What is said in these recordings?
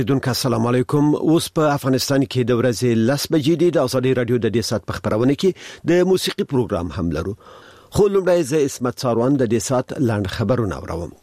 السلام علیکم. اوس په افغانستان کې د ورځې 10 بجې د ازادي رادیو د دې سات په خبرونه کې د موسیقي پروګرام هم لرو. خو لومړی زه اسمت ساروان د دې سات لاند خبرونه اورم.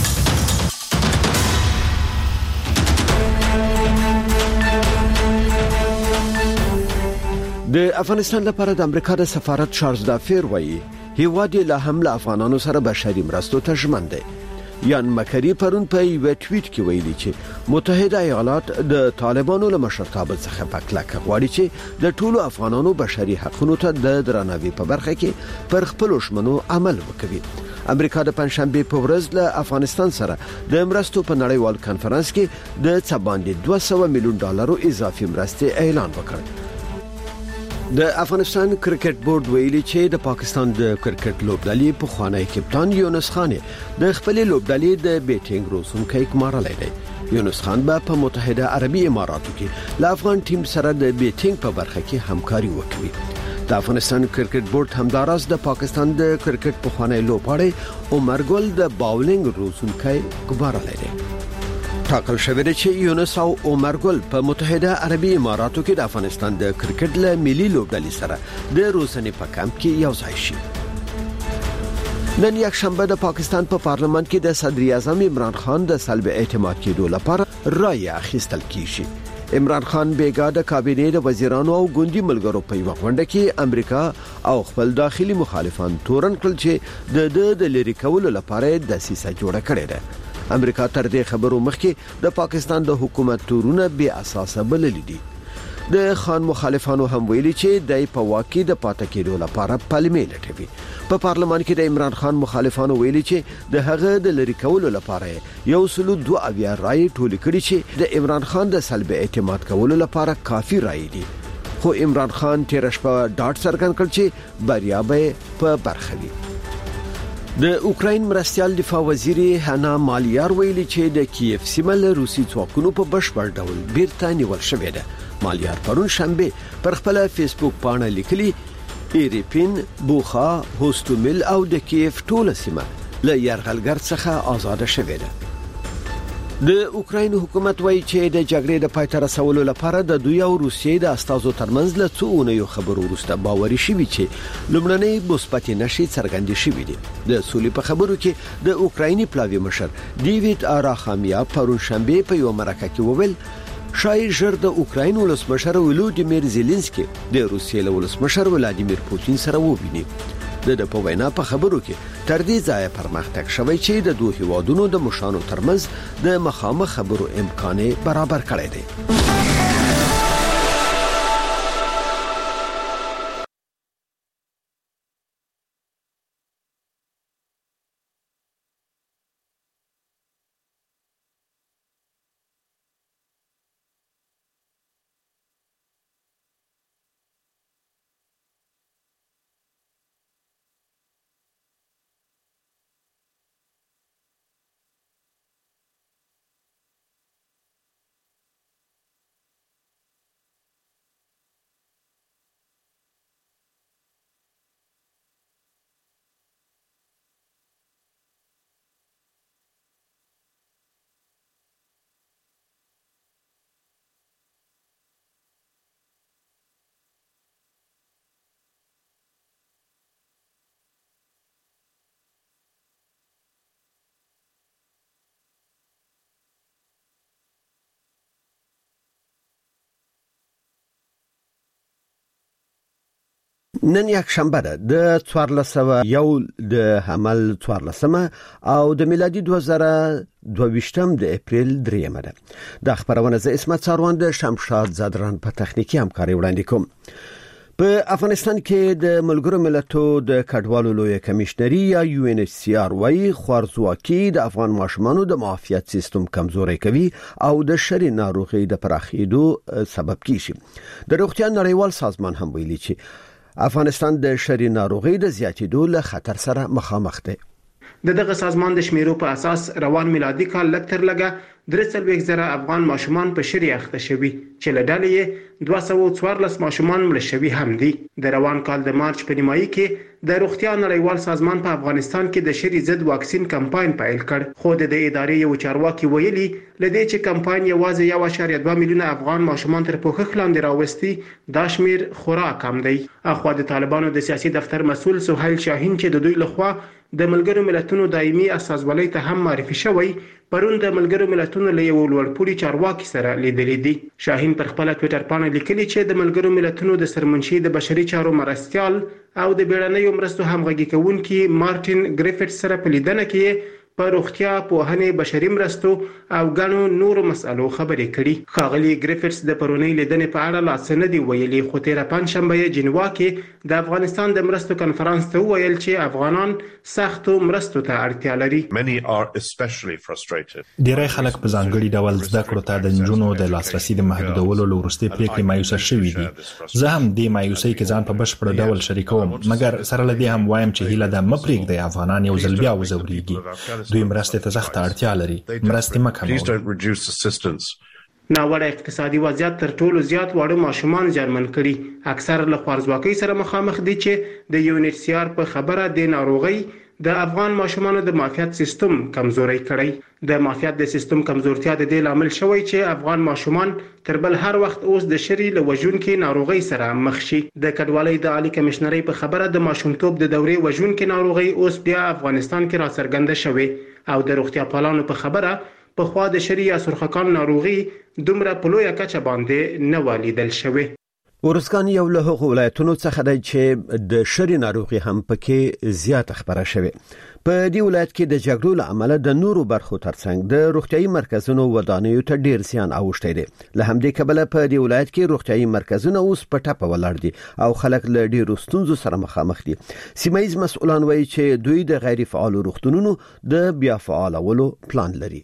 د افغانستان لپاره د امریکا د سفارت چارلز دافیر وایي هیواد له حمله افغانانو سره بشري مرستو ته ژمن دی. یان مکری پرون په یو ټویټ کې ویلي چې متحده ایالات د طالبانو له مشرتابه څخه پکلک غواړي چې د ټولو افغانانو بشري حقوقو ته د درناوي په برخه کې پر خپل شمنو عمل وکړي. امریکا د پنځشنبه په ورځ له افغانستان سره د مرستو په نړیوال کانفرنس کې د څه باندې $200 میلیون اضافي مرستې اعلان وکړ. د افغانستان کرکټ بورډ ویلي چې د پاکستان د کرکټ لوبډلې په خوانی کپتان یونس خان د خپل لوبډلې د بیټینګ روسونکو کمارلای دی. یونس خان په متحده عربي اماراتو کې له افغان ټیم سره د بیټینګ په برخه کې همکاري وکړي. د افغانستان کرکټ بورډ همداراز د پاکستان د کرکټ په خوانی لوبغاړي عمر ګل د باولینګ روسونکو کمارلای دی. ټاکل شوی دی چې یونس او عمر ګل په متحده عربي اماراتو کې د افغانستان د کرکټ له ملي لوبډلې سره د روسنې په کمپ کې یو ځای شي. نن یک شنبه د پاکستان په پارلمان کې د صدر اعظم عمران خان د سلب اعتماد کېدو لپاره رائے اخیستل کیږي. عمران خان بیګا د کابینې د وزیرانو او ګوندي ملګرو په یو غونډه کې امریکا او خپل داخلي مخالفان تورن کړل چې د لری کولو لپاره د سیسه جوړه کړې ده. امریکا تر دې خبرو مخکې د پاکستان د حکومت تورونه بے اساسه بللي دي. د خان مخالفانو هم ویلي چې د په واقع د پاتې کېدو لپاره پالمې لټوي. په پارلمان کې د عمران خان مخالفانو ویلي چې د هغه د لری کولو لپاره یو سلو 2 رائے ټول کړي چې د عمران خان د سلب اعتماد کولو لپاره کافي رائے دي. خو عمران خان تیر شپه ډاټ څرګند کړ چې بریا به په برخه وي. د اوکراین مرستيال دفاع وزیر هانا مالیار ویلي چې د کیف سیمه له روسي ځواکونو په بشپړ ډول بیرته نیول شوې ده. مالیار پرون شنبه پر خپل فیسبوک باندې لیکلي ایریپین، بوخا، هوستومیل او د کیف ټوله سیمه له یرغلګر څخه آزاد شوې ده. د اوکراین حکومت وایي چې د جګړې د پای ته رسولو لپاره د دوی او روسیې د استازو ترمنځ له څو یو خبرو وروسته باوري شوی چې لومړنۍ مثبت نشي څرګندې شوې دي. د سولې په خبرو کې د اوکرایني پلاوی مشر ډیوید آراخامیا پرون شنبه په یو مرکه کې وویل شاید ژر د اوکراین ولسمشر ولودیمیر زيلنسکي د روسیې ولسمشر ولادیمیر پوتین سره وویني. د په وینا په خبرو کې تر دې ځای پرمختګ شوی چې د دوه هیوادونو د مشانو ترمنځ د مخامخ خبرو امکان برابر کړی دی. نن یک شنبه ده د 1401 د حمل 14 او د میلادي 2022 د اپریل 3 ده. د خبرونه ز اسمت ساروان د شمشاد زادران په تخنیکی همکاري وړاندې کوم. په افغانستان کې د ملګرو ملتونو د کډوالو لوی کمشنري یا UNHCR وايي خوارزواکي د افغان ماشومانو د معافیت سیستم کمزوري کوي او د شری ناروغي د پراخېدو سبب کیږي. د روغتیا نړیوال سازمان هم ویلي چې افغانستان د شری ناروغي د زیاتېدو له خطر سره مخامخ دی. دغه سازمان د شمیرو په اساس روان میلادي کال لکتر لګه 3,000 افغان ماشومان په شری اخته شوي چې له ډلې یې 214 ماشومان مړه شوي هم دي. د روان کال د مارچ په نیمایي کې د روغتیا نړیوال سازمان په افغانستان کې د شری ضد واکسین کمپاین پیل کړ، خو د ادارې یو چارواکي ویلي لدې چې کمپاین یوازې 1.2 میلیونه افغان ماشومان تر پوښښ لاندې راوستي، دا شمیر خورا کم دی. اخوا د طالبانو د سیاسي دفتر مسؤل سهیل شاهین چې د دوی لخوا د ملګرو ملتونو دایمي اساسولۍ ته هم معرفي شوی، پرون د ملګرو ملتونو له یو لوړپوړي چارواکي سره لیدلې دي. شاهین پر خپل ټوئیټر باندې لیکلي چې د ملګرو ملتونو د سرمنشي د بشري چارو مرستيال او د بیړنیو مرستو همغږي کوونکي مارټین ګریفټس سره په لیدنه کې په روغتیا، پوهنې، بشري مرستو او غنو نورو مسالو خبرې کړي. ښاغلي ګریفټس د پرونی لیدنې په اړه لا څه نه دی ویلي، خو تیر پنځشنبه یې جنوا کې د افغانستان د مرستو کنفرانس ته ویل چې افغانان سختو مرستو ته اړتیا لري. ډیری خلک په ځانګړي ډول زده کړو ته د نجونو د لاسرسي د محدودولو لورستي پریکړې مایوسه شوې دي. زه هم د مایوسۍ کې ځان په بشپړ ډول شریکوم، مګر سره لدی هم وایم چې هیله ده مپریږدي افغانان یو ځل بیا وزوريږي. دوی مرستې ته سخت اړتیا لري، مرستې مکموي. ناوړه اقتصادي وضعیت تر ټولو زیات واړه ماشومان جرمن کړي. اکثر له خوارځواکۍ سره مخامخ دي چې د UNHCR په خبره د ناروغي د افغان ماشومانو د معافیت سیستم کمزوري کړی. د معافیت د سیستم کمزورتیا د دې لامل شوی چې افغان ماشومان تر بل هر وخت اوس د شری له وژونکو ناروغي سره مخ شي. د کډوالۍ د عالی کمشنرۍ په خبره د ماشومتوب د دورې وژونکو ناروغي اوس بیا افغانستان کې راڅرګنده شوی او د روغتیا پالانو په خبره په خوا د شری یا سرخکان ناروغي دومره په لویه کچه باندې نه ولیدل شوی. ورسکان یو له هغو ولایتونو څخه دی چې د شری ناروغي هم پکې زیات خبره شوه. په دې ولایت کې د جګړو له امله د نورو برخو ترڅنګ د روغتيایي مرکزونو ودانیو ته ډیر زیان اوښتی دی. له همدې کبله په دې ولایت کې روغتيایي مرکزونه اوس په ټاپه ولاړ دي او خلک له ډیرو ستونزو سره مخامخ دي. سیمایي مسؤلان وایي چې دوی د غیر فعال روغتونونو د بیا فعالولو پلان لري.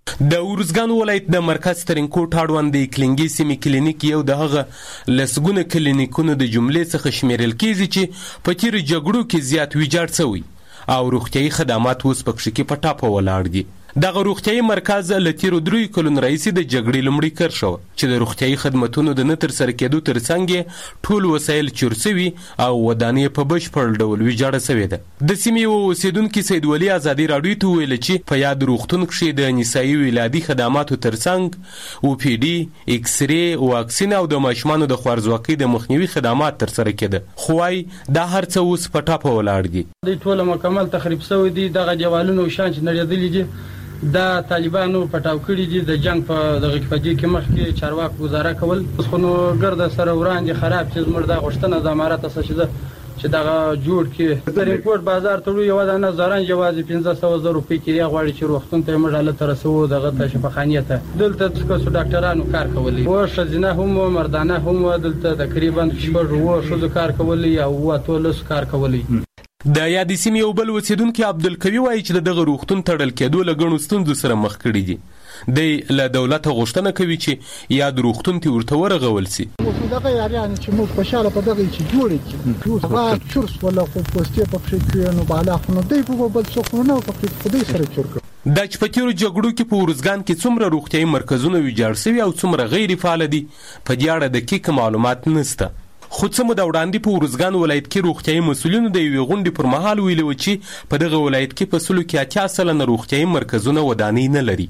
د ورزګان ولایت د مرکز ترینکوټ اړوند د کلینګي سیمې کلینیک یو د هغه لسګونه کلینیکونو د جملې څخه شمیرل کیږي چې په تیر جګړو کې زیات ویجاړ شوی او روغتيایي خدمات اوس پکې کې په ټاپه ولاړ دي. دغه روغتيایي مرکز له تیرو 3 کلونو راهیسې د جګړې لومړی کار شو چې د روغتيایي خدماتونو د نتر سره کېدو ترڅنګ ټول وسایل چورسوي او ودانې په بشپړ ډول ویجاړه شوې ده. د سیمې اوسیدونکو سید ولی ازادي راډیو ته ویل چې په یاد روغتون کې د نسایي ولادي خدماتو ترڅنګ OPD، ایکس ری، واکسین او د ماشومانو د خوارځواکۍ د مخنیوي خدمات تر سره کېده، خو دا هر څه اوس په ټاپه ولاړ دي. د ټول مکمل تخریب شوی دي. دغه دیوالونو شان چې نړیدلې دي دا طالبانو پټاو کړی دي. د جنگ په دغه کې مخکې چارواکو گزاره کول، خو نو ګرد سره وړاندې خراب چې مردا غشتنه د امارات اساسه چې دغه جوړ کې ترینکوټ بازار ته یو د نظران جواز 1500 روپۍ کې غواړي چې وختون ته مړاله تر سو دغه ته شفاخانیه ته دلته څه ډاکټرانو کار کولی او شزینه هم مردانه هم دلته تقریبا شپږ وو شذ کار کولی او واتولس کار کولی. د یادې سیمې یو بل اوسیدونکي عبدالقوي وایي چې دغه روغتون تړل کېدو له ګڼو ستونزو سره مخ کړي دي. دی له دولته غوښتنه کوي چې یاد روغتون ته ورته ورغول شي. دغه یاران چې موږ په شاله په دغه چې جوړ کړو هغه چورس ولا خو پوسټي په کې نو بالا خو نو دی په بل څه نه په خدای سره چور کړ. د چپتیرو جګړو کې په ورزګان کې څومره روغتيایي مرکزونه ویجاړ شوي او څومره غیر فعال دي په دې اړه دقیق معلومات نشته. خو څه موده وړاندې په ورزګان ولایت کې روغتيایي مسؤلینو د یوې غونډې پر مهال ویلي و چې په دغه ولایت کې په سلو کې 80% روغتيایي مرکزونه ودانۍ نه لري.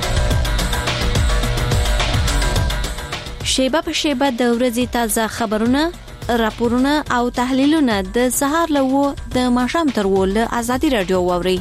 شیبه په شیبه د ورځې تازه خبرونه، راپورونه او تحلیلونه د سهار له د ماښام تر ول ازادي رادیو واوري.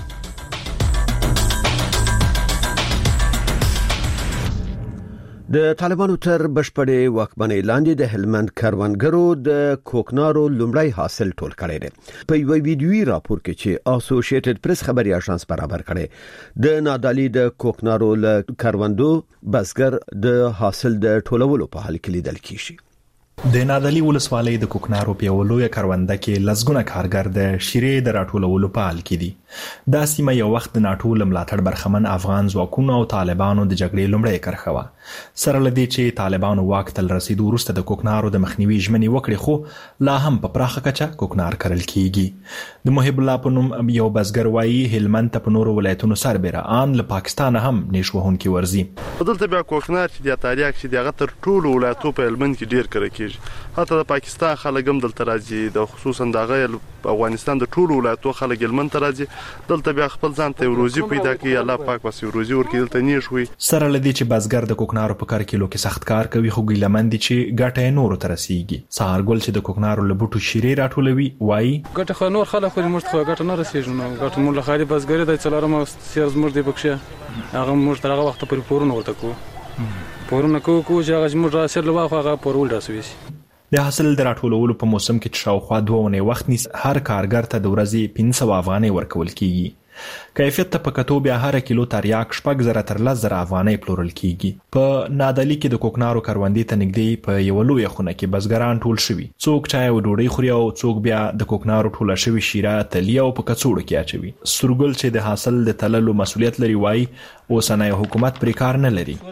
د طالبانو تر بشپړې واکمنۍ لاندې د هلمند کروندګرو د کوکنارو لومړی حاصل ټول کړی دی. په یو ویډیویي راپور کې چې اسوسییټډ پریس خبري اژانس برابر کړي، د نادالي د کوکنارو له کروندو بزګر د حاصل د ټولولو په حال کې لیدل کیږي. د نادعلي ولسوالۍ د کوکنارو په یوه لویه کرونده کې لسګونه کارګر د شیرې د راټولولو په حال کې دي. دا سیمه یو وخت د ناټو له ملاتړ برخمن افغان ځواکونو او طالبانو د جګړې لومړۍ کرښه وه. سره له دې چې طالبانو واک ته له رسېدو وروسته د کوکنارو د مخنیوي ژمنې وکړې، خو لا هم په پراخه کچه کوکنار کرل کیږي. د محب الله په نوم یو بزګر وایي هلمند ته په نورو ولایتونو سربېره ان له پاکستانه هم نیش وهونکي ورځي. دلته بیا کوکنار چې د تاریخ چې دغه تر ټولو ولایتو په هلمند کې ډیر کرل کیږي. حتی د پاکستان خلک هم دلته راځي، د خصوصا دغه افغانستان د ټولو ولایتو خلک هلمند ته راځي. دلته بیا خپل ځان ته روزي پیدا کوي، الله پاک پس روزي ورکړي، دلته نیش وي. سره لدی چې بزګر د کوکنارو په کار کیلو کې سخت کار کوي، خو ګیلمن دي چې ګټه نور ته رسیږي. سهار ګل چې د کوکنارو له بوټو شیرې راټولوي وایي ګټه خو نور خلک خو موږ ته ګټه نه رسیږي، نو ګټه موږ له خالي بزګر د څلورم سیرز موږ دی بکشه هغه موږ تر هغه وخت پورې پورونه ورته پورونه کو چې هغه موږ راسل له واخه هغه پورول راسوي. د حاصل د راټولولو په موسم کې چې شاوخوا 2 ونې وخت نیس هر کارګر ته د ورځې 500 افغانۍ ورکول کیږي. کیفیت ته په کتو بیا هر کیلو تریاک 6,000 تر 10,000 افغانۍ پلورل کیږي. په نادعلي کې د کوکنارو کروندې ته نږدې په یو لوی خونه کې بزګران ټول شوي، څوک چای او ډوډۍ خوري او څوک بیا د کوکنارو ټوله شوی شیره تلیه او په کڅوړو کې اچوي. سورګل چې د حاصل د تللو مسولیت لري وایي اوسنی حکومت پرې کار نه لري.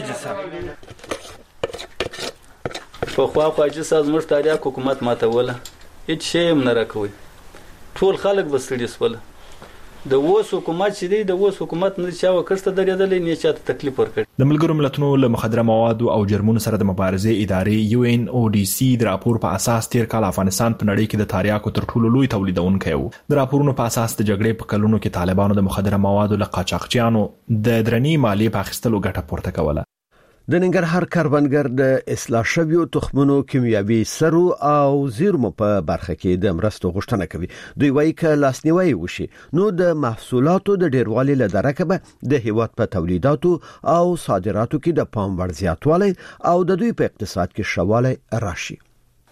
په خو عاجز زموږ تاریخ حکومت ماتوله، هیڅ شی هم نه راکوي، ټول خلک بسړي سول. د اوس حکومت چې دی د اوس حکومت نه چا وکړسته درېدلې نه چاته تکلیف ورکړي. د ملګرو ملتونو له مخدره موادو او جرمونو سره د مبارزې ادارې UNODC د راپور په اساس تیر کال افغانستان په نړۍ کې د تریاکو تر ټولو لوی تولیدونکی و. د راپورونو په اساس د جګړې په کلونو کې طالبانو د مخدره موادو له قاچاقچیانو د درنې مالیې په اخیستلو ګټه پورته کوله. د ننګرهار کروندګر د اصلاح شویو تخمونو کیمیاوي سرو او زیرمو په برخه کې د مرستو غوښتنه کوي. دوی وایي چې لاسنیوي وشي نو د محصولاتو د ډیروالي له درکه به د هیواد په تولیداتو او صادراتو کې د پام وړ زیاتوالی او د دوی په اقتصاد کې شوالی راشي.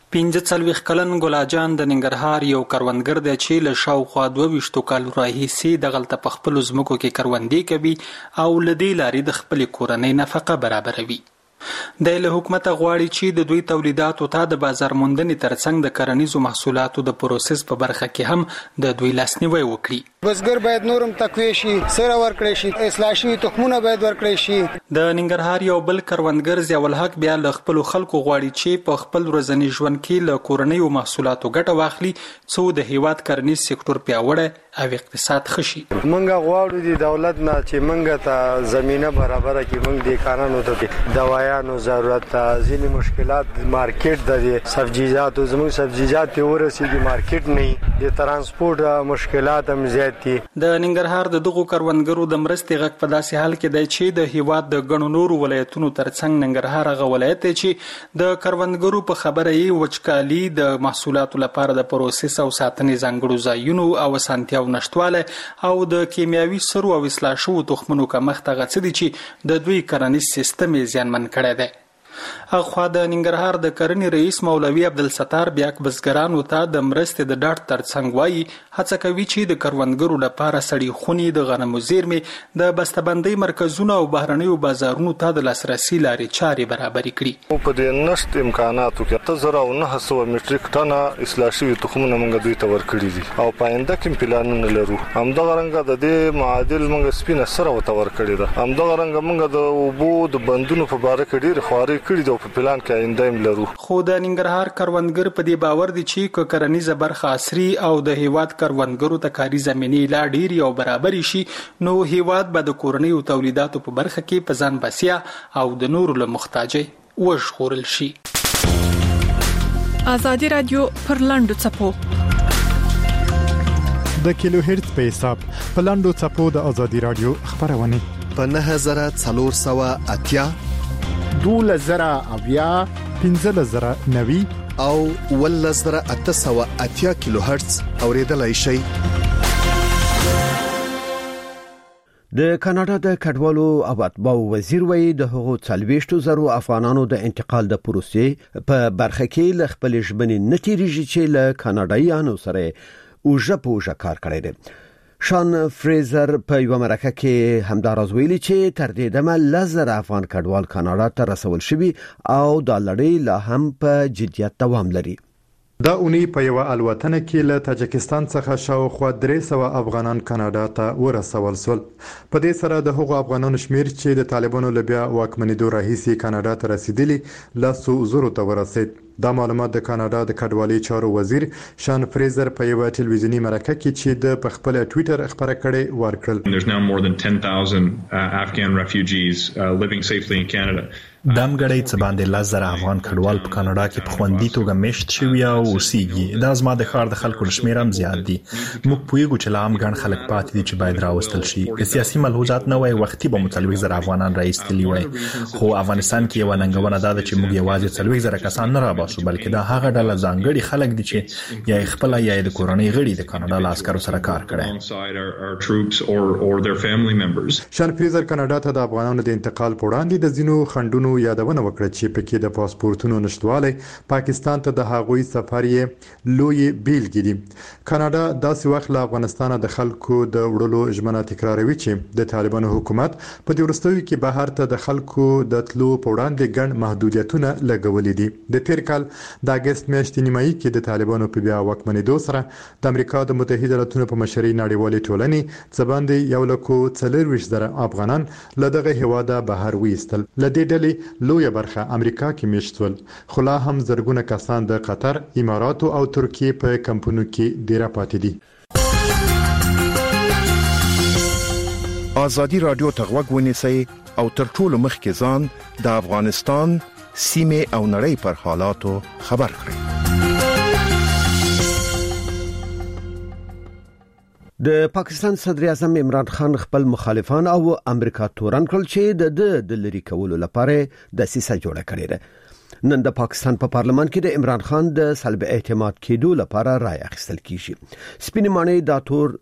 45 کلن ګلاجان د ننګرهار یو کروندګر دی چې له شاوخوا 22 کالو راهیسې دغلته په خپلو ځمکو کې کروندې کوي او له دې لارې د خپلې کورنۍ نفقه برابروي. د له حکومت غواړي چې د دوی تولیداتو ته د بازار موندنې ترڅنګ د کرنیزو محصولاتو د پروسس په برخه کې هم د دوی لاسنیوي وکړي. بزګر باید نورم تقویه شي، سره ورکړي شي، اصلاح شوي تخمونه باید ورکړي شي. د ننګرهار یو بل کروندګر ضیاء الحق بیا له خپل خلکو غواړي چې په خپل ورځني ژوند کې له کورنیو محصولاتو ګټه واخلي څو د هیواد کرنیز سکتور پیاوړی او اقتصاد ښه شي. موږ غواړو د دولت نه چې موږ ته زمينه برابر کړي، موږ د کارانو ته دوايانو ضرورت، ځینې مشکلات مارکیټ د سبزیجاتو زموږ سبزیجات ته ورسېږي مارکیټ نه، د ترانسپورت مشکلات هم زیات دي. د ننګرهار د دغو کروندګرو د مرستې غږ په داسې حال کې دی چې د هیواد د ګڼو نورو ولایتونو ترڅنګ ننګرهار هغه ولایت دی چې د کروندګرو په خبره یې وچکالي، د محصولاتو لپاره د پروسس او ساتنې ځانګړو ځایونو او اسانتیاو نشټوالی او د کیمیاوي سرو او اصلاح شوو تخمونو کمښت هغه څه دي چې د دوی کرنیز سیستم یې زیانمن کړی دی. اخوا د ننګرهار د کرنې رئیس مولوي عبدالستار بیا بزګرانو ته د مرستې د ډاډ ترڅنګ وایي هڅه کوي چې د کروندګرو لپاره سړې خونې، د غنمو زیرمې، د بسته‌بندۍ مرکزونه او بهرنیو بازارونو ته د لاسرسي لارې چارې برابرې کړي. په دې نشت امکاناتو کې 1900 مټریک ټنه اصلاح شوي تخمونه موږ دوی ته ورکړي دي او په آینده کې پلانونه لرو. همدغه رنګه د دې معادل موږ سپینه سره وته ورکړي ده. همدغه رنګه موږ د اوبو د بندونو په باره کې ډېر خواري کړي ده په پلان کې آینده هم لرو. خو د ننګرهار کروندګر په دې باور دي چې کرنیزه برخه عصري او د هیواد کروندګرو ته کاري زمینې لا ډېرې او برابرې شي نو هیواد به د کورنیو تولیداتو په برخه کې په ځان بسیا او د نورو له محتاجۍ وژغورل شي. ازادي رادیو پر لاندو چپو د کیلو هرتز په حساب په لاندو چپو د ازادي رادیو خبرونه په 9480 12,000 15,090 او 1880 کیلو هرتز اوریدلای شي. د کاناډا د کډوالو او اتباعو وزیر وایي د هغو 40,000 افغانانو د انتقال د پروسې په برخه کې ل خپل ژبنې نتیریږي چې له کاناډایانو سره اوجه کار کړی دی. شان فریزر په یو مرکه کې همداراز ویلي چې تر دې دمه 10,000 افغان کډوال کاناډا ته رسول شوي او دا لړۍ لا هم په جدیت دوام لري. دا اونۍ په یو الوتنه کې له تاجکستان څخه شاوخوا 300 افغانان کاناډا ته ورسول شول. په دې سره د هغو افغانانو شمیر چې د طالبانو له بیا واکمنېدو راهیسې کاناډا ته رسیدلي 100,000 ته ورسید. دا معلومات د کاناډا د کډوالۍ چارو وزیر شان فریزر په یو ټلویزیونی مرکه کې چې د خپل ټوئیټر خبره کړې ورکړل. There's now more than 10,000 Afghan refugees living safely in Canada. دام غړی څه باندې 10,000 افغان کډوال په کاناډا کې په خوندي توګه مشت شوي او اوسېږي. دا زما د ښار د خلکو شمیر هم زیات دي. موږ پوهیږو چې لا هم ګڼ خلک پاتې دي چې باید راوستل شي. که سیاسي ملحوظات نه وای وختي به 40,000 افغانان راایستلي وای. خو افغانستان کې یو ننګونه ده چې موږ یوازې 40,000 کسان نه راباسو بلکې دا هغه ډله ځانګړي خلک دي چې یا خپل یا د کورنۍ غړي د کاناډا له عسکرو سره کار کړي. شان فریزر کاناډا ته د افغانانو د انتقال په وړاندې د ځینو خندونو یادونه وکړه چې پکې د پاسپورتونو نشټوالی پاکستان ته د هغوی سفر یې لوی بیلګې دي. کاناډا داسې وخت له افغانستان د خلکو د وړلو ژمنه تکراروي چې د طالبانو حکومت په دې وروستیو کې بهر ته د خلکو د تلو په وړاندې ګڼ محدودیتونه لګولې دي. د تیر کال د اگست میاشتې نیمایي کې د طالبانو په بیا واکمنېدو سره د امریکا د متحده ایالاتونو په مشرۍ نړیوالې ټولنې څه باندې 1,40,000 افغانان له دغه هیواده بهر ویستل. له دې ډلې لویه برخه امریکا کې میشت شول، خو لا هم زرګونه کسان د قطر، اماراتو او ترکیې په کمپونو کې ډیره پاتې دي. ازادي رادیو ته غوږ ونیسئ او تر ټولو مخکې ځان د افغانستان سیمه او نړۍ پر حالاتو خبر کړئ. د پاکستان صدر اعظم عمران خان خپل مخالفان او امریکا تورن کړل چې د لری کولو لپاره د سیسه جوړه کړې ده. نن د پاکستان په پارلمان کې د عمران خان د سلب اعتماد کېدو لپاره رائے اخیستل کیږي. سپین معنی دا تور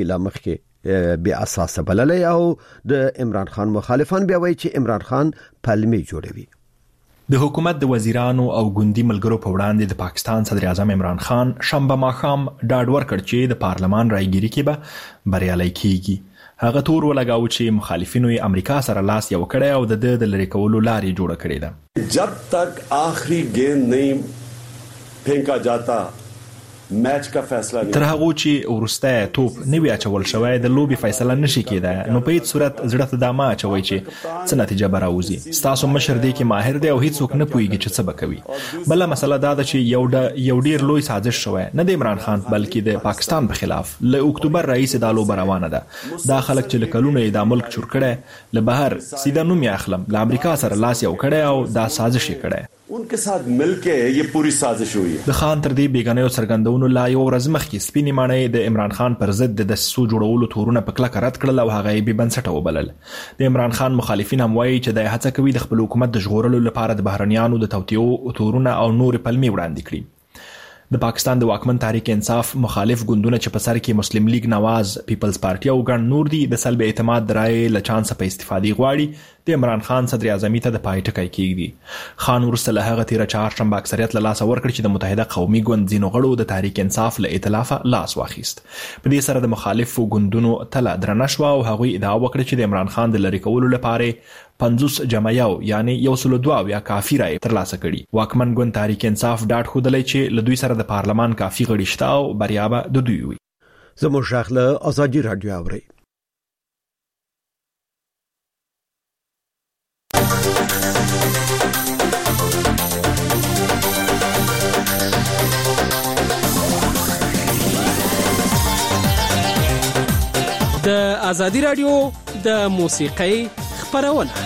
مخکې بیا اساس بللی او د عمران خان مخالفان بیا وایي چې عمران خان پلمې جوړوي. د حکومت د وزیرانو او ګوندی ملګرو په وړاندې د پاکستان صدر اعظم عمران خان شنبه ماښام ډاډ ورکړ چې د پارلمان رایګيري کې به بریالي کیږي. هغه تور ولګاو چې مخالفینو یې امریکا سره لاس یو کړی او د لری کولو لارې جوړه کړې ده. जब तक आखिरी गेंद नहीं फेंका जाता میچ کا فیصله نه تر هغه چې ورسته توپ نوی اچول شوی د لوبي فیصله نشي کېدای. نو په هیڅ صورت زړه ته د ما اچوي چې څه نتیجه به راوځي. تاسو مشر دی کې ماهر دی او هیڅ څوک نه پوهیږي چې څه وکوي. بل مسله دا ده چې یو ډیر لوی سازش شوی نه د عمران خان بلکې د پاکستان په خلاف. له اکتوبر رئیس د لوب روانه ده. دا خلک چې لکلونه د ملک چور کړي له بهر سیده نوم یې اخلم له امریکا سره لاس یو کړي او دا سازش یې کړي. उनके साथ मिलके ये पूरी साजिश हुई है. د خان تر دې بیگانه سرګندونو لا یو ورځ مخکې سپینې معنی د عمران خان پر ضد د دسیسو جوړولو تورونه په کلکه رد کړل او هغه یې بې بنسټه وبلل. د عمران خان مخالفین هم وایي چې د هڅه کوي د خپل حکومت د ژغورلو لپاره د بهرنیانو د توطیو تورونه او نور پلمې وړاندې کړي. د پاکستان د واکمن تحریک انصاف مخالف ګوندونه چې په سر کې مسلم لیگ نواز، پیپلز پارټي او ګڼ نور دي د سلب اعتماد درای له چانس په استفادې غواړي د عمران خان صدر اعظمي ته د پای ټکی کېږي. خان ورسره له هغه تیر چهارشنبه اکثریت له لاسه ورکړ چې د متحده قومي ګوند ځینو غړو د تحریک انصاف له ائتلاف لاس واخیست. په دې سره د مخالفو ګوندونو تله درنه شوه او هغوی ادعا وکړه چې د عمران خان د لری کولو لپاره 50 جمع یو یعنی 102 یا کافی رائے ترلاسه کړي. واکمن ګوند تحریک انصاف ډاډ ښودلی چې له دوی سره د پارلمان کافی غړي شته او بریا به د دوی وي. زموږ غږ له ازادي رادیو اوري. د ازادي رادیو د موسیقۍ خبرونه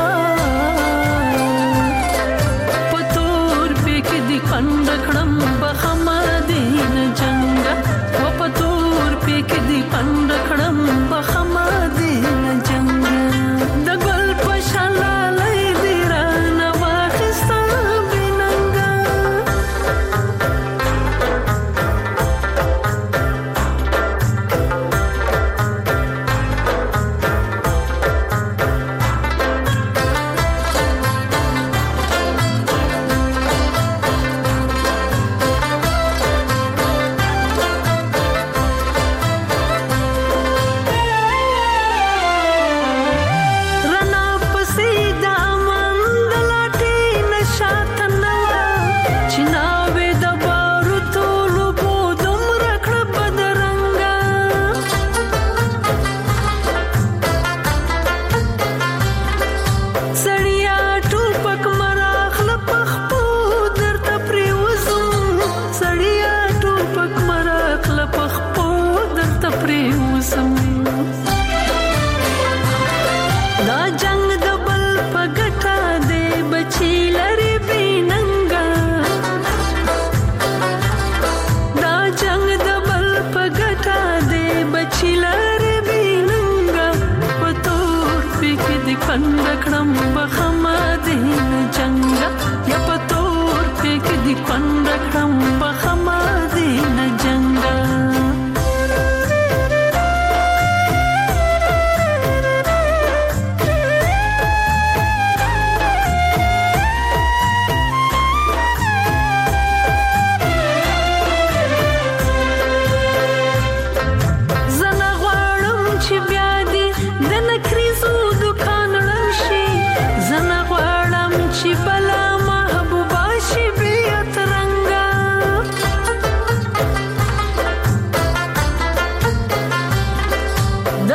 خند کړم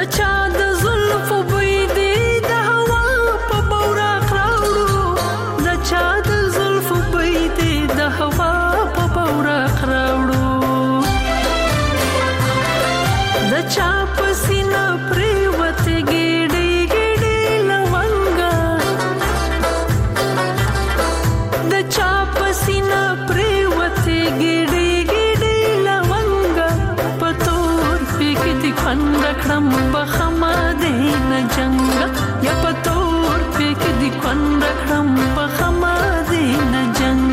چا د زلفو بوی دی د هوا په بوراق راوړو د چا د زلفو بوی دی د هوا په بوراق راوړو د چا په سینه پریوته ګډي ګډي لونګا د چا په سینه پریوته ګډي ګډي لونګا پتور پک دي خوند کړم بخما دین جنگ یا پتور پک دي خوند کړم بخما دین جنگ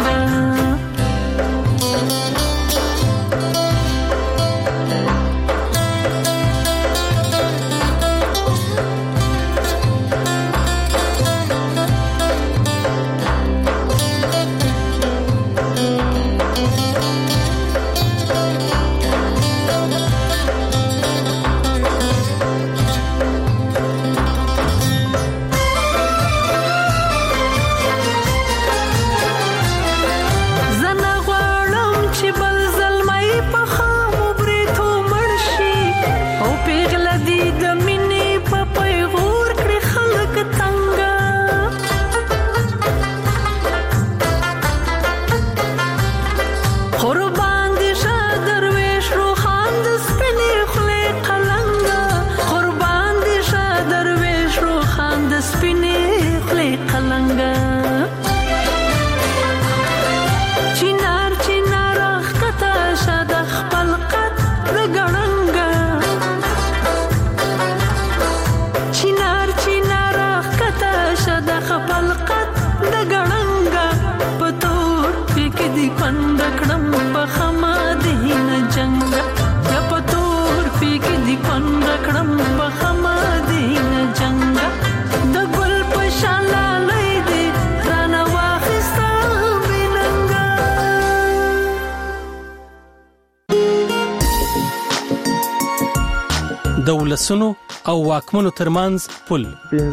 د ولسونو او واکمنو ترمنځ پل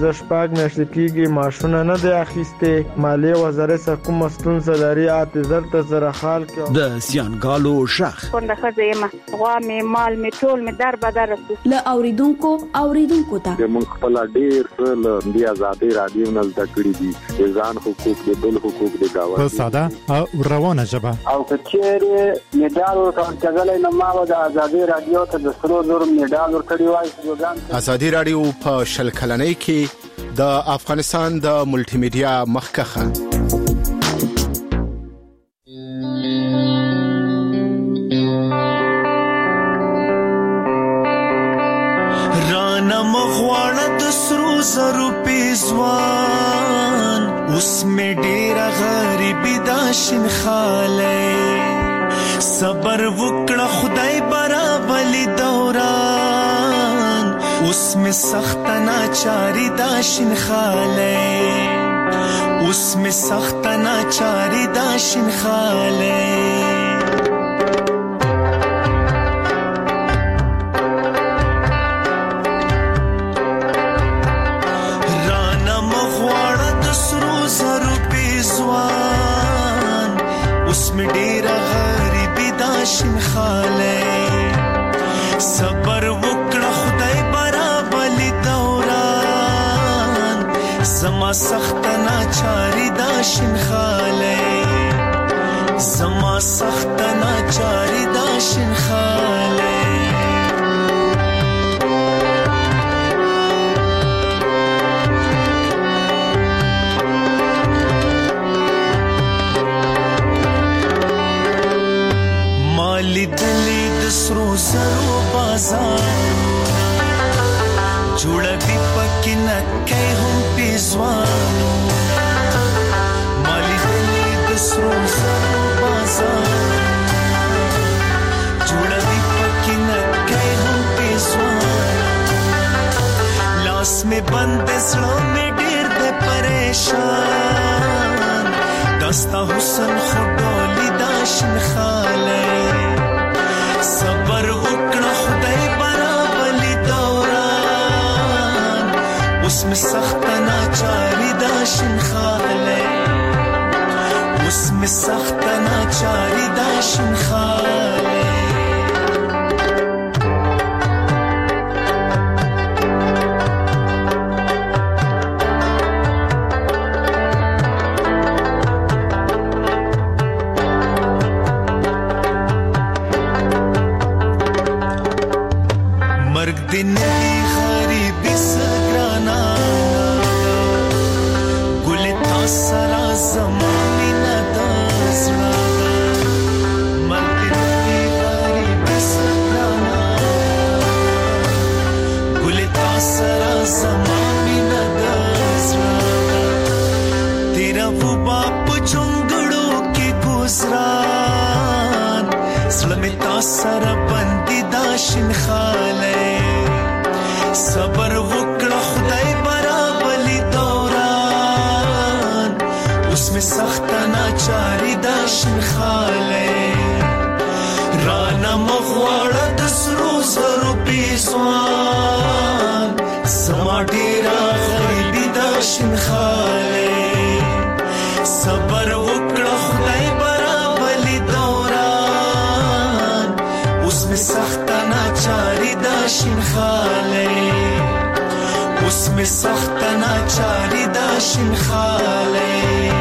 15 میاشتې کېږي ماشونه نه دی اخیسته مالیه وزارت څخه کوم ستونزه لري اعتذار ته زره خال کې د سیانګالو شخ څنګه خزه ما غوا می مال می ټول می در بدر ل اوریدونکو ته موږ خپل ډیر له دی آزادي رادیو نه زده کړی دي ځان حقوق د بل حقوق د گاوه په ساده او روانه ژبه او کچېره میډال ورکړل نه ما د آزادي رادیو ته د سرو زور میډال ورکړی وای آزادي رادیو په شل کلنۍ کې د افغانستان د ملټي میډیا مخکخه رانا مغواړه د سرو زرو پیزوان اوس می ډیره غریبی دا شین خاله صبر وکړه خدای برابلی دوران اوس می سخت ناچاری دا شین خاله اوس می سخت ناچاری دا شین خاله شین خاله صبر وکړه خدای برابلی دوران زما سخت ناچاری دا شین خاله زما سخت ناچاری دا شین خاله لیدلی د سرو زرو بازارونه جوړوي پکې نکې هم پیزوانونه ما لیدلی د سرو زرو بازارونه جوړوي پکې نکې هم پیزوانونه لاس می بند زړه می ډېر د پریشان دستا حسن خډولي دا شین خاله صبر وکړه خدای برابلی دوران اوس می سخت ناچاری دا شین خاله اوس می سخت ناچاری دا شین خاله مرګ دې نه دی غریبي سګرانا ګل تا سره زما مینا داسړه مرګ دې نه دی غریبي سګرانا ګل تا سره زما مینا داسړه تیرا وہ باپ چنگڑو کے گزران سلمی تاثر بندی داشن خالے صبر وکڑا خدای برابلی دوران اس میں سخت ناچاری داشن خالے رانا مغوارا دسرو زرو پیسوان سما ڈیرا غریبی داشن خالے صبر وکړه خدای برابلی دوران اوس می سخت ناچاری داشین خاله اوس می سخت ناچاری داشین خاله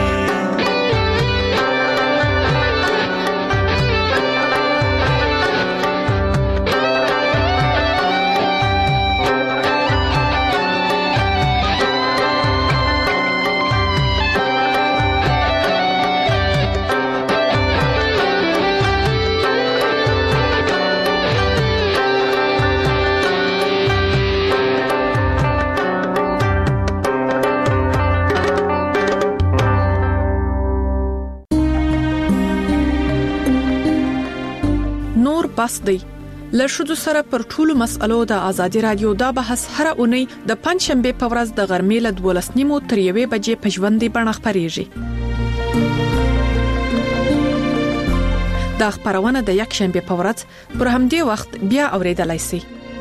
بس دی له شذو سره پر ټولو مسألو د ازادي رادیو دا بحث هر اونۍ د پنځشنبه په ورځ د غرمې له 12:30 تر 1 بجې په ژوندۍ بڼه خپرېږي. دا خبرونه د یک شنبه په ورځ پر همدې وخت بیا اوریدلای شئ.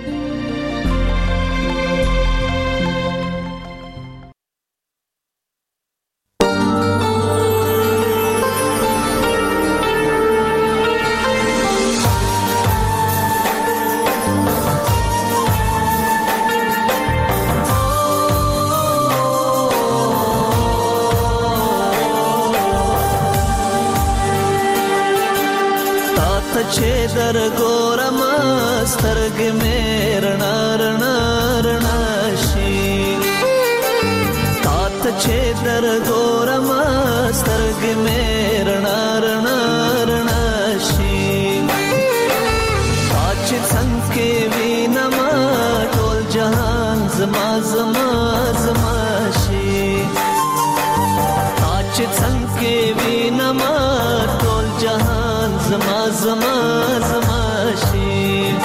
در ګورم سترګې مې رڼا رڼا رڼا شي تات چې در ګورم سترګې مې رڼا رڼا رڼا شي تاج څنګه وینم ټول جهان زما زما زما شي تاج څنګه وینم ټول جهان زما زما زما شي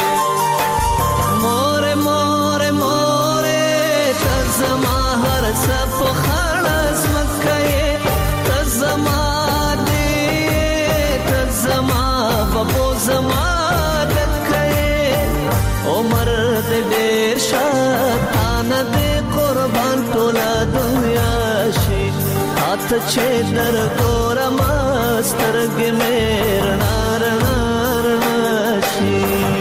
مور مور مور تزما هر صف خلاص مکه تزما دې تزما بابو زما دکه عمر دې ډېر شان دې قربان ټول دنیا شي هات چې در ګورم سترګې مې رڼا رڼا رڼا شي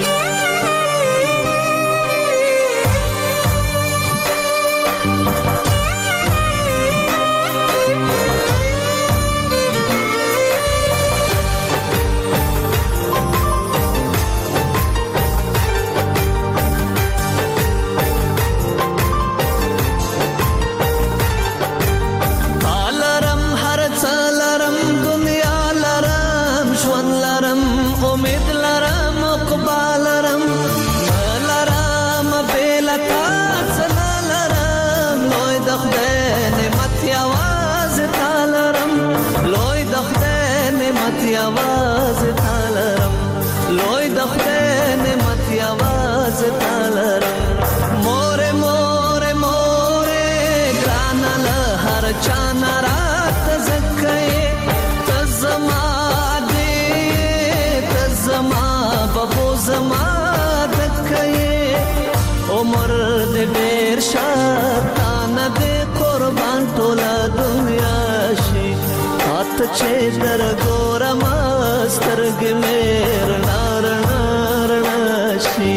आवाज तालरम लोय दखते ने मत आवाज तालरम मोरे मोरे मोरे कानल हर चाना रात जक्के तजमा दे तजमा बबो जमा दक्के उमर दे बेर शातान दे कुर्बान तोला दुनिया शी हाथ छे दर गोरम سترګ مې رڼا رڼا رڼا شي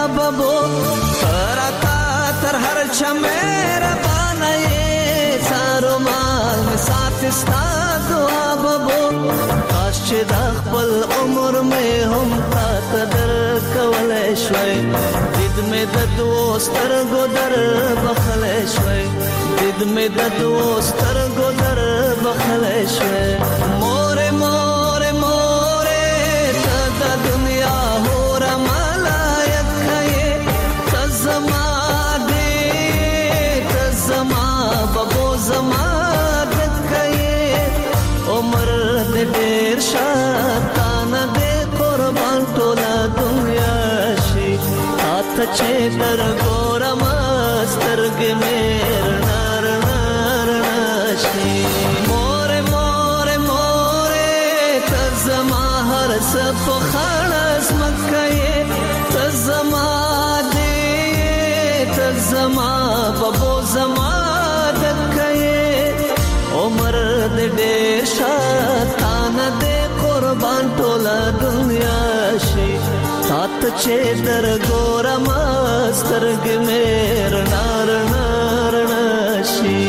ببو ترتا تر هر چمیر بانای سارو مال می سات استا دعا ببو کاش چې د خپل عمر مې هم تا تدر کولای شوي دید مې د دوستر ګودر بخلای شوي دید مې د دوستر ګودر بخلای شوي مور مور مور ته د دنیا هور ملایک کړي تزما دې تزما بابو زما دد کړي عمر دې ډېر شاتان دې قربان ټوله دنیا شي هاته چې در ګورم سترګې مې نار نار شي مور مور مور ته زما هر څه په خلاص مکه ته زما دې ته زما بابو زما دکې عمر دې ډېر شاتان دې قربان ټوله دنیا شي سات چې در ګورم سترګې مې نار نار شي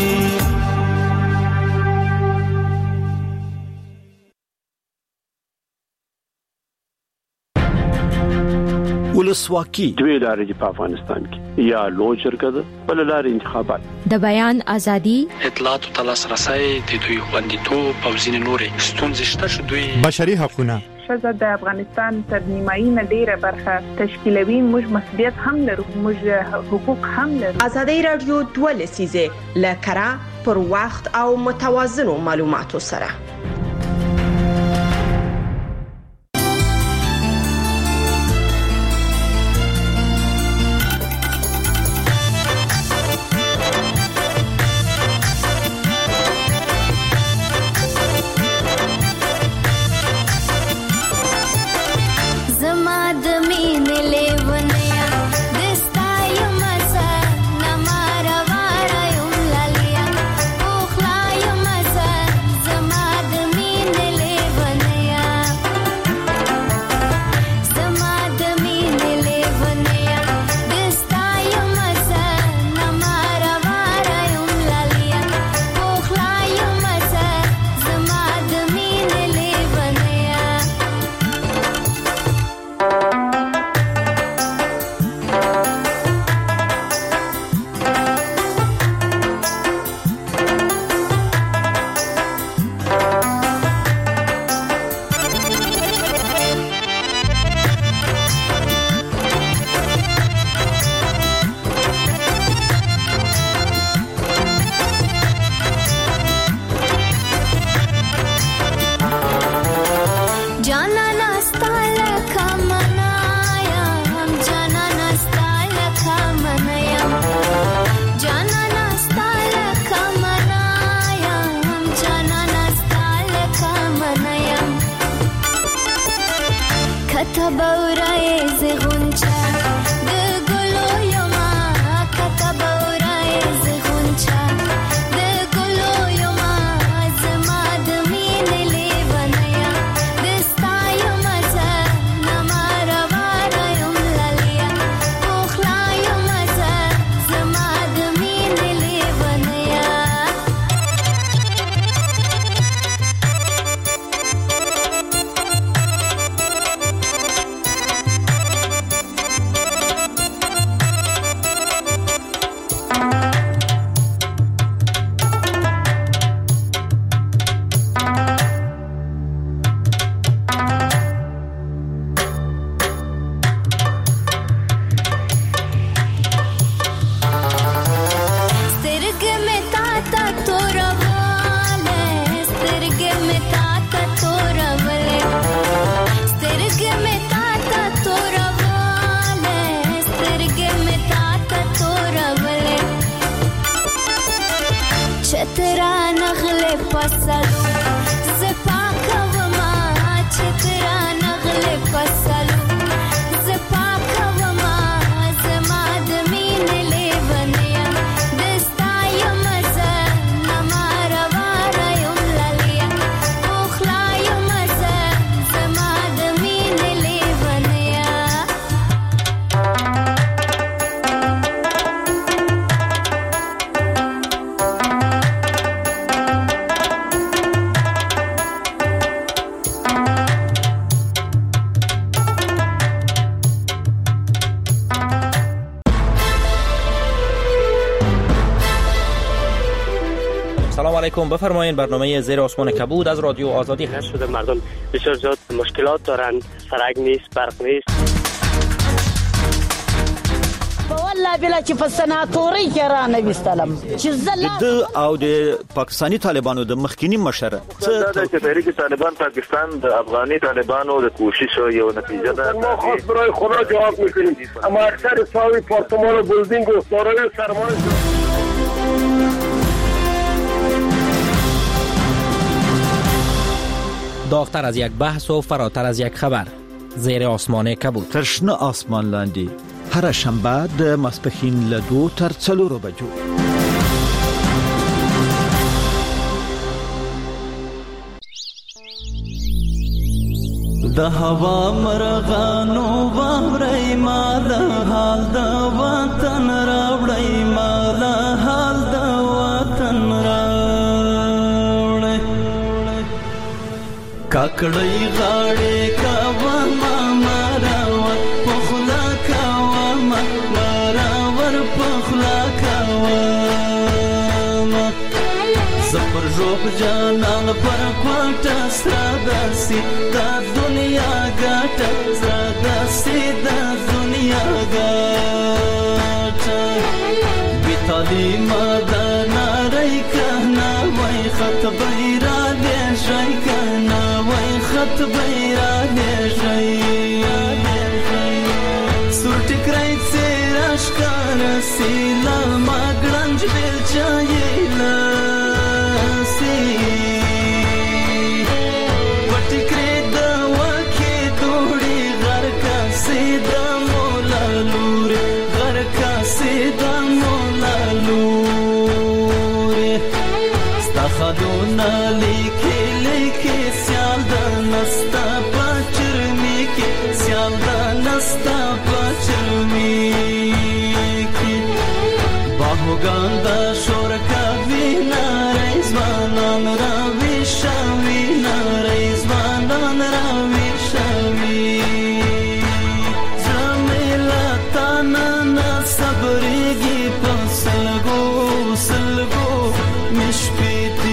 ولسواکي دوی لارې په افغانستان کې یا لوی شرکت بل لارې انتخابات د بیان ازادي اطلاعات او تلاسرسي د دوی خوندیتوب او ځینې نورې ستونزې شته چې دوی بشري حقوقونه ښځه د افغانستان تر نیمایي نه ډیره برخه تشکیلوي موږ مسؤلیت هم لرو موږ حقوق هم لرو ازادي رادیو 2 لسیزه لکرا پر وخت او متوازنو معلوماتو سره علیکم. بفرمایید. برنامه زیر آسمان کبود از رادیو آزادی هست. شده مردم بسیار زیاد مشکلات دارن، سرک نیست، برق نیست. والله بلا چې په سناتوري کې را نه وستلم چې زله او د پاکستانی طالبانو د مخکینی مشر څه د تحریک طالبان پاکستان د افغاني طالبانو د کوشش یو نتیجه ده. ما خاص برای خدا جواب میکنیم. اما اکثر ساوی پارتمان و بلدینگ و سارای سرمایه داغتر از یک بحث و فراتر از یک خبر. زیر آسمان کبود. ترشنه آسمان لاندی. هر شنبه د ماسپښین له 2 تر 4 بجو. د هوا مرغانو واوري ما د حال د وطن راوړی، ما د حال د وطن راوړی. کاکړی غاړې کاوه ما مراور پخلا کاوه ما مراور پخلا کاوه ما زبر روب جانان پر کوټه ساداسي دا دنیا ګټه ساداسي دا دنیا ګټه بیتالی ماده ناری کهنا وای خط بیرا دې شای کهنا وای خط بیرا دې شای سورټ کرای سراش کار سیلا ماګړنج بل چایلا خدونا لیکي لیکي سیال د نستا پچرمی کې سیال د نستا پچرمی کې باهوګان د شور کا وینا رضوانان را وشوي نا رضوانان را وشوي زمیلا تانا نا صبرېږي په سلګو سلګو مشپې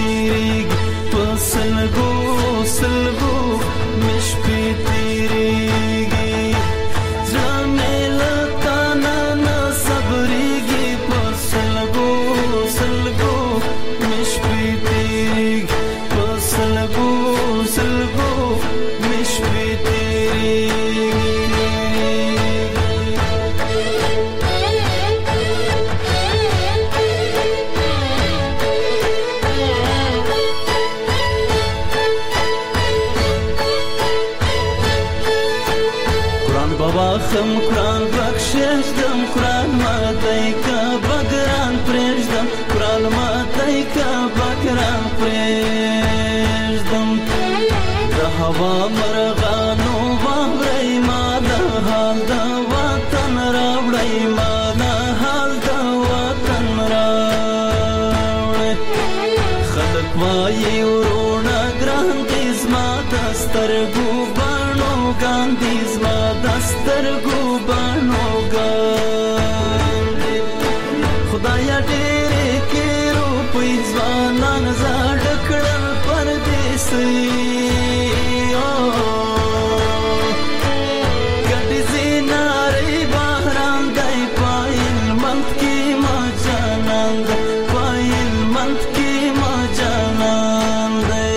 سلګو سلګو مشپې تیریږي زمیلا تانا نا صبرېږي په سلګو سلګو مشپې تیریږي په سلګو سلګو مشپې تیریږي. خم قرآن بخششدم قرآن ماتای کا بگران پریشدم قرآن ماتای کا بگران پریشدم د هوا مرغانو واوري ما د حال د وطن راوړی ما د حال د وطن راوړی. خلک وایي ورونه ګران دي زما د سترګو بڼو ګاندي زما دسترګو بڼو ګاندي خدایا ډېرې کې روپۍ ځوانان زاړه کړل پردیسي ګډې زینارې بهران دی پایل منت کې ما جانان دی پایل منت کې ما جانان دی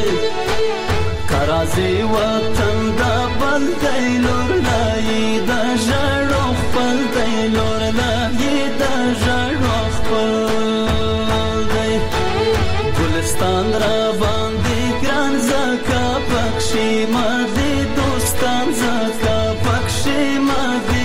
کرازي وطن دا بل دی لور لای دا ژړو خپل دی لور لای دا ژړو خپل دی ګلستان را باندې ګران زکا پکشي ما دي دوستان زکا پکشي ما دي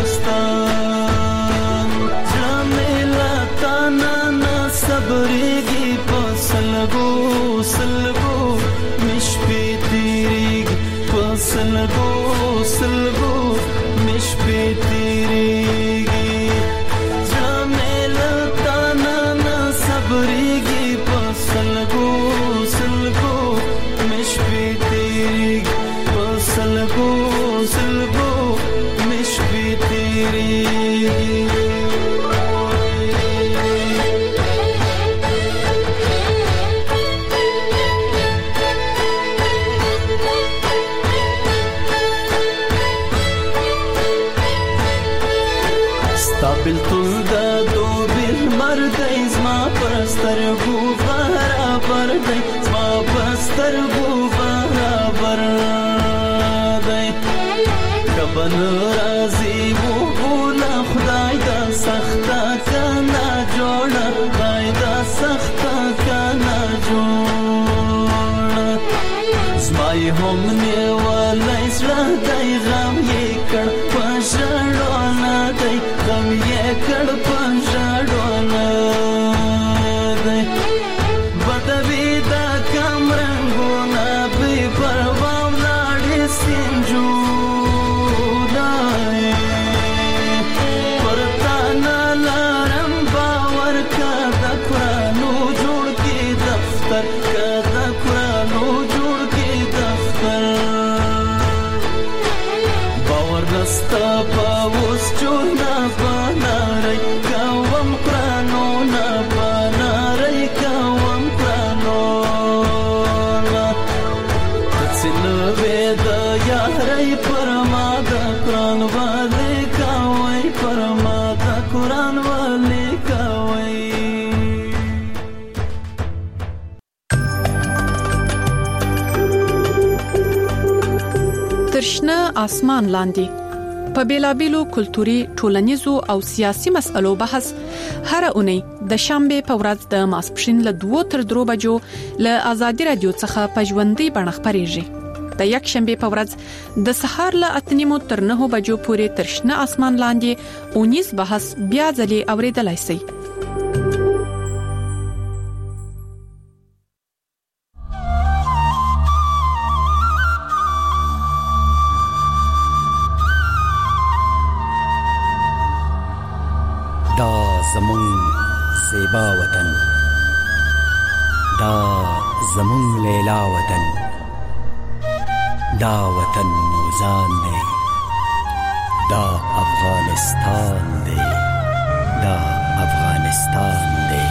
دوستان جمیلا تانا نا صبرېږي په سلګو سلګو مشپې تیریږي په سلګو سلګو مشپې تیریږي جمیلا تانا نا صبرېږي په سلګو سلګو مشپې تیریږي په سلګو سلګو مشپې تیریږي. تابل تل دا دو بالمر دی زما پرستر گو برابر دی زما پرستر گو برابر دی کبن رازی و بولا خدای دا سختا کنا جوڑا خدای دا سختا کنا جوڑا زمای هم نیوالی سرا دی غم یکڑ پشڑونا دی غم یکڑ پشڑونا دی بدوی دا کم رنگونا بی پرواو ناڑی سنجو ترشنه آسمان لاندې په بیلابیلو کلتوري ټولنیزو او سیاسي مسألو بحث هر اونۍ د شنبه په ورځ د ماسپښین له 2 تر 3 بجو له آزادي رادیو څخه په ژوندۍ بڼه خبرېږي. د یک شنبه په ورځ د سهار له 8:30 تر 9 بجو پورې ترشنه آسمان لاندې اونیز بحث بیا ځلې اوریدلای شئ. دا زمون زیبا وطن، دا زمون لیلا وطن، دا وطن موزان دی، دا افغانستان دی، دا افغانستان دی.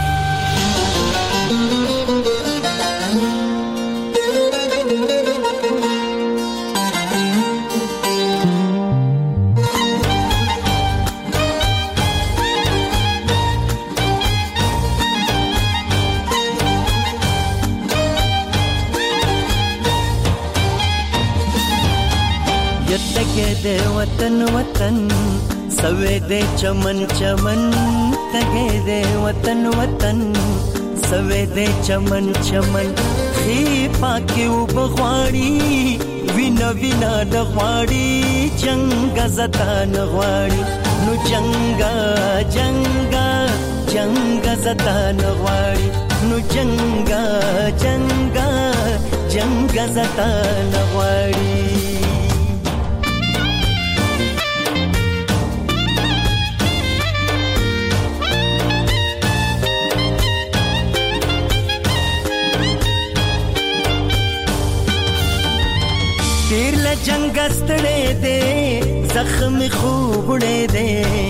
تگے دے وطن وطن سوے دے چمن چمن، تگے دے وطن وطن سوے دے چمن چمن. خی پاکی و بغواړي وینا وینا نغواړي جنگا زتا نغواړي نو جنگا جنگا جنگا زتا نغواړي نو جنگا جنگا جنگا زتا نغواړي. تیر لجنگ استڑے دے زخم خوبڑے دے،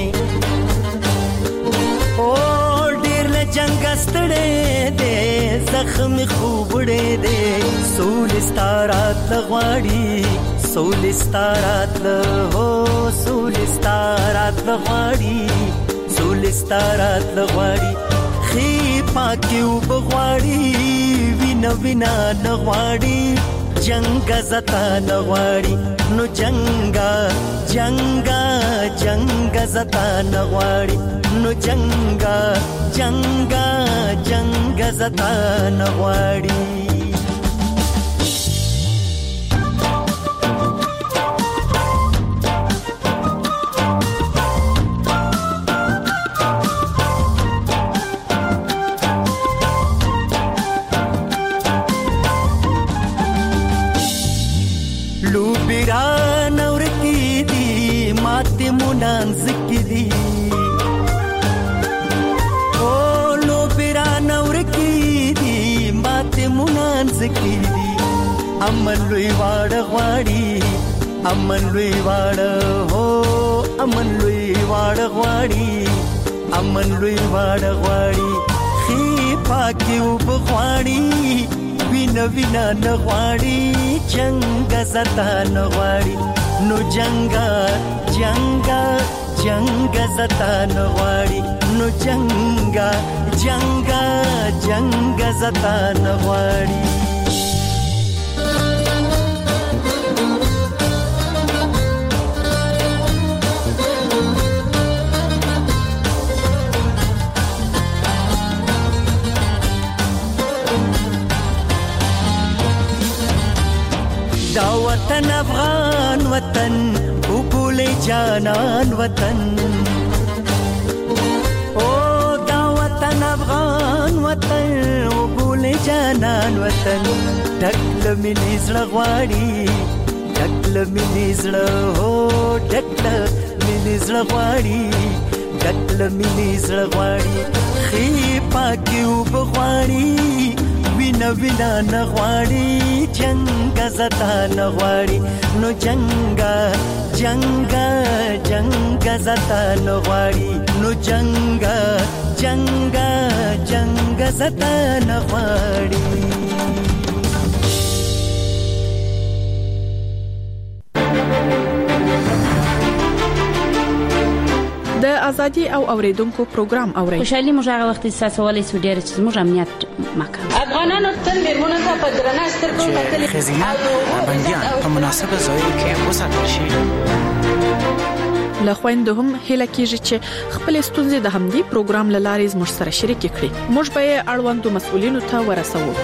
او ډیر لجنگ استڑے دے زخم خوبڑے دے. سولستارات لغواړي سولستارات لهو سولستارات لغواړي سولستارات لغواړي. خی پاکی و بغواړي وینا وینا نغواړي جنگا زتا نغواړي نو جنگا جنگا جنگا زتا نغواړي نو جنگا جنگا جنگا زتا نغواړي. ذکری او لو بیران ورکی دی مات مونان ذکری امن لوی واړ غواړي امن لوی واړ هو امن لوی واړ غواړي امن لوی واړ غواړي. خی پاکی و بغواړي وینا وینا نغواړي جنگ زتا نغواړي نو جنگا جنگا جنگ جنگ زتا نغواړي نو جنگا جنگا جنگ زتا نغواړي دا وطن افغان وطن او ګولې جانان وطن او دا وطن افغان وطن او ګولې جانان وطن ډکل ملي زړه غواړي ډکل ملي زړه هو ډکل ملي زړه غواړي ډکل ملي زړه غواړي خې پاکي او بغواړي وینا وینا نغواړي جنگ زتا نغواړي نو جنگا جنگا جنگ زتا نغواړي نو جنگا جنگا جنگ زتا نغواړي د ازادي او اوریدونکو پروګرام اوري خوشالي موږ هغه وخت احساسولې سو ډېر چې موږ امنیت مکان افغانانو تل میرمنو ته په درنه سترګو کتل خزینه بنديان په مناسبه ځای کې وساتل شي له خويندو هم هله کېږي چې خپل ستونزې د همدې پروګرام لارې زموږ سره شریک کړي موږ به اړوندو مسؤلینو ته ورسوو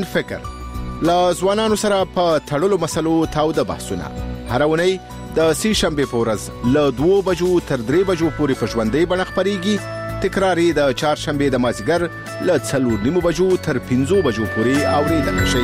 فکر، له ځوانانو سره په تړلو مسلو تاوده بحثونه، هر اونۍ د سې شنبې په ورځ له 2 بجو تر 3 بجو پورې په ژوندۍ بڼه خپرېږي. تکرار یې د چهارشنبې د مازدیګر له 4:30 بجو تر 5 بجو پورې اورېدل شي.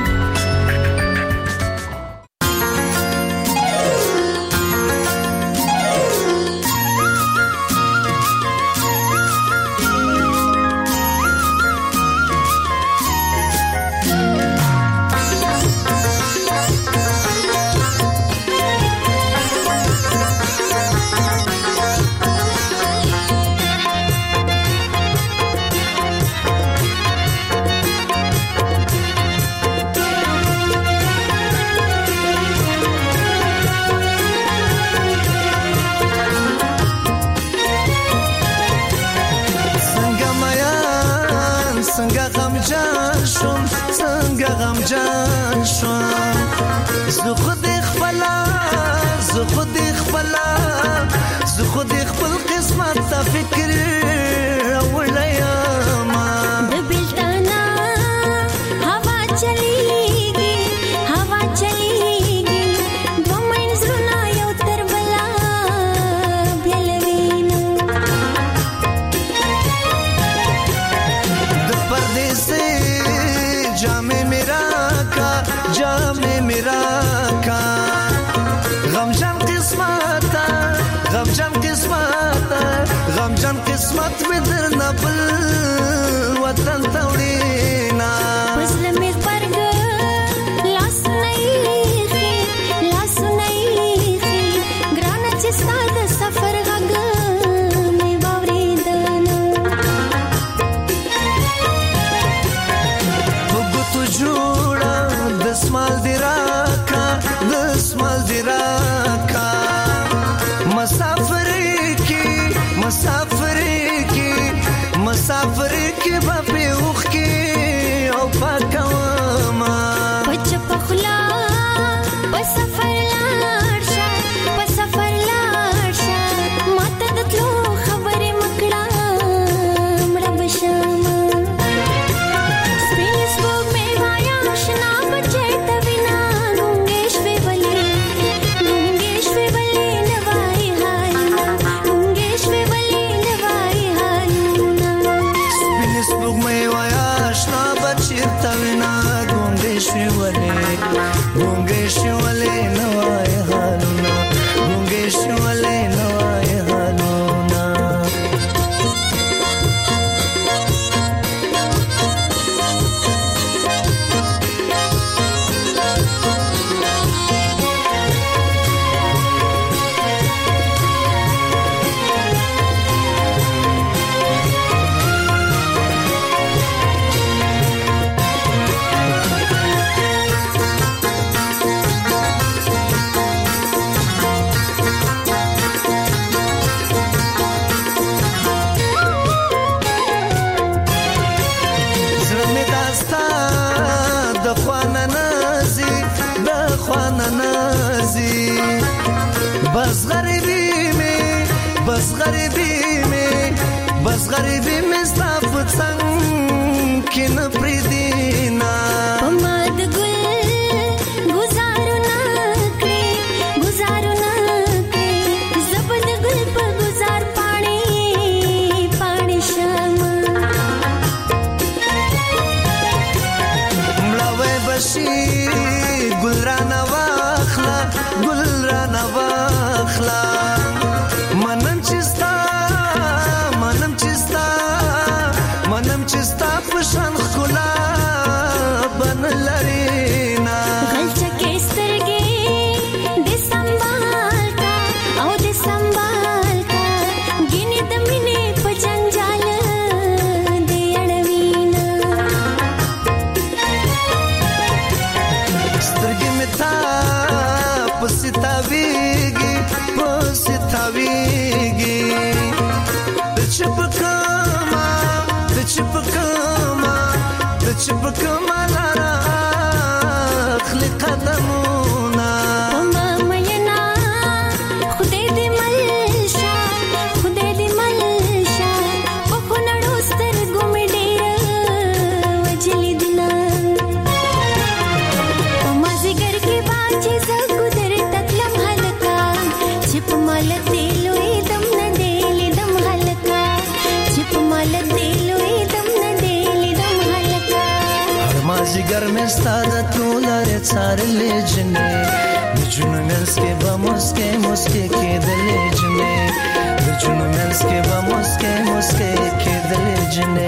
تولر څارلې جنې د جنو منس کې به مسکه مسکه کېدلې جنې د جنو منس کې به مسکه مسکه کېدلې جنې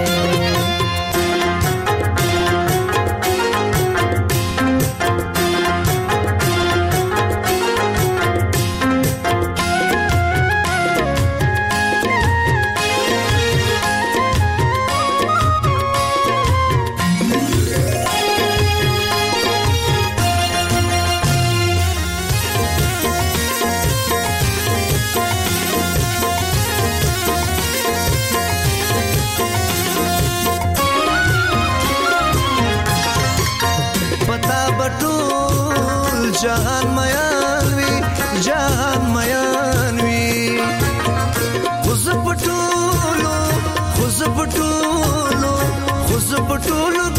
جهان میان وی جهان میان وی خوز پټولو